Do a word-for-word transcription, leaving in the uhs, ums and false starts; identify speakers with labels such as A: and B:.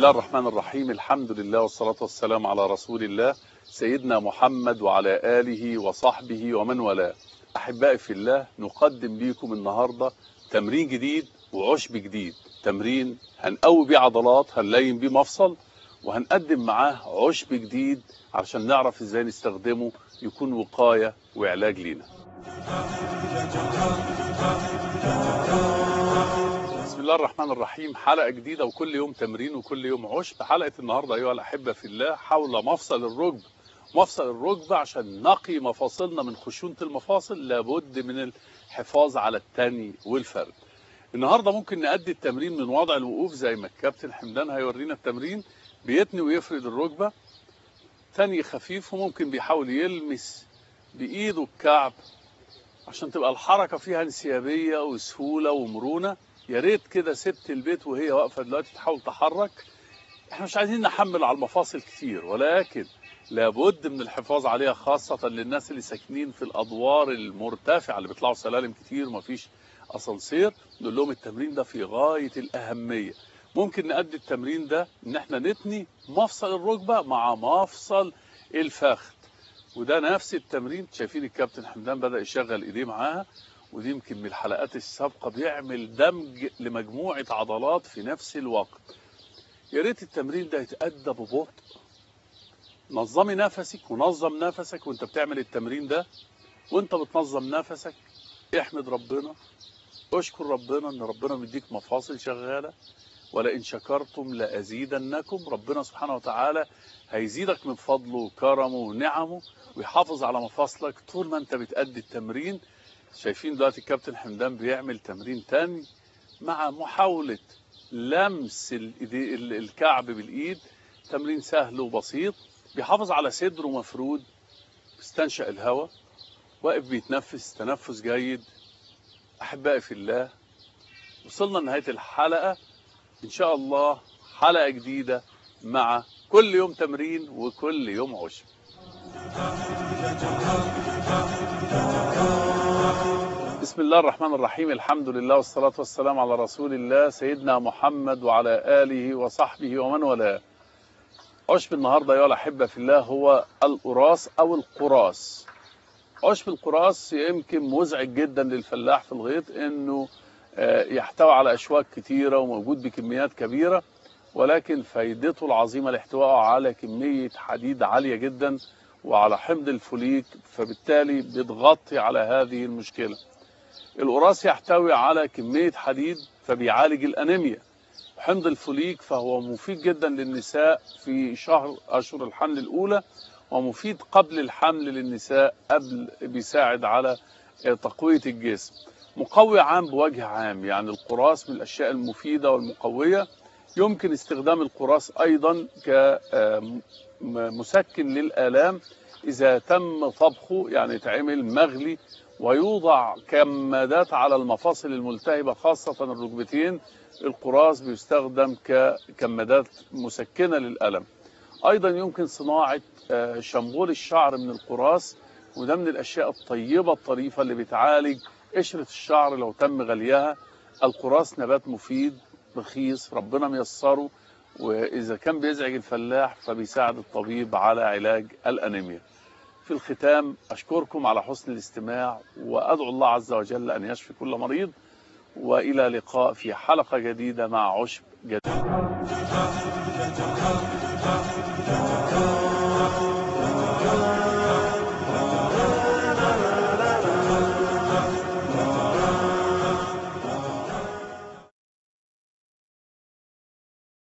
A: الله الرحمن الرحيم. الحمد لله والصلاة والسلام على رسول الله سيدنا محمد وعلى آله وصحبه ومن والاه. أحبائي في الله، نقدم لكم النهاردة تمرين جديد وعشب جديد. تمرين هنقوي بيه عضلات، هنلين بيه مفصل، وهنقدم معاه عشب جديد علشان نعرف ازاي نستخدمه يكون وقاية وعلاج لينا. بسم الله الرحمن الرحيم. حلقة جديدة وكل يوم تمرين وكل يوم عشب. حلقة النهاردة أيها الأحبة في الله حول مفصل الركبة. مفصل الركبة عشان نقي مفاصلنا من خشونة المفاصل لابد من الحفاظ على التني والفرد. النهاردة ممكن نأدي التمرين من وضع الوقوف زي ما الكابتن حمدان هيورينا التمرين. بيتني ويفرد الركبة تاني خفيف، وممكن بيحاول يلمس بإيده الكعب عشان تبقى الحركة فيها انسيابية وسهولة ومرونة. يا ريت كده ست البيت وهي واقفة دلوقتي تحاول تحرك. احنا مش عايزين نحمل على المفاصل كتير، ولكن لابد من الحفاظ عليها، خاصة للناس اللي ساكنين في الأدوار المرتفعة اللي بيطلعوا سلالم كتير ومفيش أسانسير. نقول لهم التمرين ده في غاية الأهمية. ممكن نأدي التمرين ده إن احنا نتني مفصل الركبة مع مفصل الفخذ، وده نفس التمرين. شايفين الكابتن حمدان بدأ يشغل إيديه معاها، ودي يمكن من الحلقات السابقة بيعمل دمج لمجموعة عضلات في نفس الوقت. يا ريت التمرين ده يتأدى ببطء. نظمي نفسك ونظم نفسك وانت بتعمل التمرين ده. وانت بتنظم نفسك احمد ربنا، اشكر ربنا ان ربنا مديك مفاصل شغالة. ولئن شكرتم لأزيدنكم. ربنا سبحانه وتعالى هيزيدك من فضله وكرمه ونعمه ويحافظ على مفاصلك طول ما انت بتأدي التمرين. شايفين دلوقتي الكابتن حمدان بيعمل تمرين تاني مع محاولة لمس الكعب بالإيد. تمرين سهل وبسيط، بيحافظ على صدره مفرود، بيستنشق الهواء، واقف بيتنفس تنفس جيد. أحبائي في الله، وصلنا لنهاية الحلقة. إن شاء الله حلقة جديدة مع كل يوم تمرين وكل يوم عشب. بسم الله الرحمن الرحيم. الحمد لله والصلاة والسلام على رسول الله سيدنا محمد وعلى آله وصحبه ومن والاه. عشب النهاردة أيها الأحبة في الله هو القراص أو القراص. عشب القراص يمكن مزعج جدا للفلاح في الغيط، إنه يحتوي على أشواك كتيرة وموجود بكميات كبيرة، ولكن فايدته العظيمة لاحتوائه على كمية حديد عالية جدا وعلى حمض الفوليك، فبالتالي بتغطي على هذه المشكلة. القراص يحتوي على كمية حديد فبيعالج الأنيميا. حمض الفوليك فهو مفيد جدا للنساء في شهر أشهر الحمل الأولى، ومفيد قبل الحمل للنساء، قبل بيساعد على تقوية الجسم. مقوي عام بوجه عام، يعني القراص من الأشياء المفيدة والمقوية. يمكن استخدام القراص أيضا كمسكن للآلام إذا تم طبخه، يعني يتعمل مغلي ويوضع كمادات على المفاصل الملتهبة خاصة الركبتين. القراص بيستخدم ككمادات مسكنة للألم. أيضا يمكن صناعة شامبول الشعر من القراص، وده من الأشياء الطيبة الطريفة اللي بتعالج قشرة الشعر لو تم غليها. القراص نبات مفيد رخيص ربنا ميسره، وإذا كان بيزعج الفلاح فبيساعد الطبيب على علاج الأنيميا. في الختام أشكركم على حسن الاستماع، وأدعو الله عز وجل أن يشفي كل مريض، وإلى لقاء في حلقة جديدة مع عشب جديد.